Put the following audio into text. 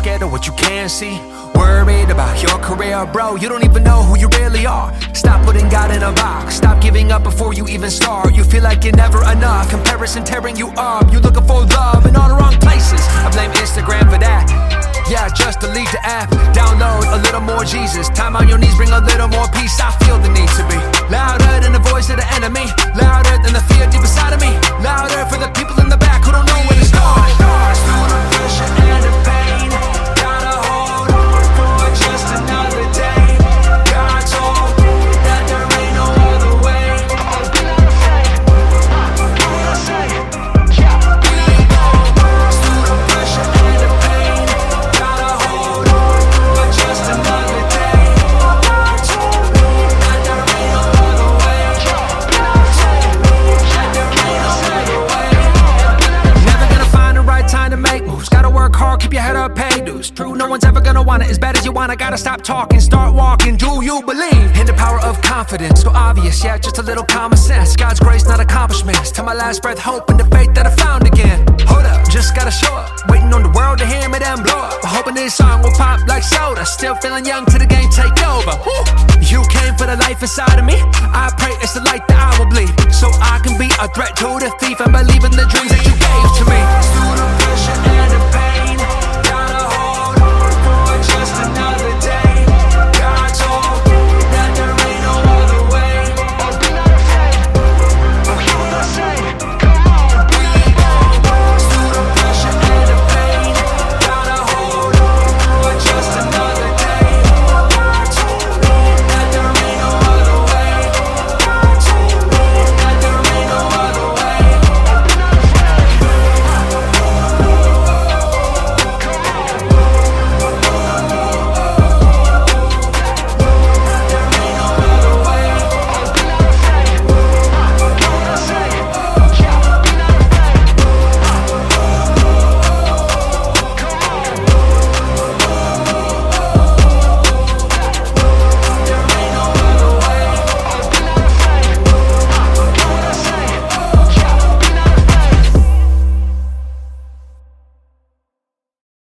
scared of what you can't see. Worried about your career, bro, you don't even know who you really are. Stop putting God in a box, stop giving up before you even start. You feel like you're never enough, comparison tearing you up. You looking for love in all the wrong places. I blame Instagram for that. Yeah, just delete the app, download a little more Jesus. Time on your knees, bring a little more peace. I feel the need to be louder than the voice of the enemy, louder than the fear deep inside of me, louder for the people in the back who don't know where to start. Through the pressure and the pain, gotta hold on for just another day. God told me that there ain't no other way. Through the pressure and the pain, gotta hold on for just another day. God told me that there ain't no other way. God told me that there ain't no other way. Never gonna find the right time to make moves. Gotta work hard, keep your head up, pay dues. True, no one's ever gonna want it as bad as you want. I gotta stop talking, start walking. Do you believe in the power of confidence? So obvious, yeah, just a little common sense. God's grace, not accomplishments. Till my last breath, hope and the faith that I found again. Hold up, just gotta show up. Waiting on the world to hear me, then blow up. Hoping this song will pop like soda. Still feeling young till the game take over. Woo. You came for the life inside of me. I pray it's the light that I will bleed, so I can be a threat to the thief and believe in the dreams that you gave to me.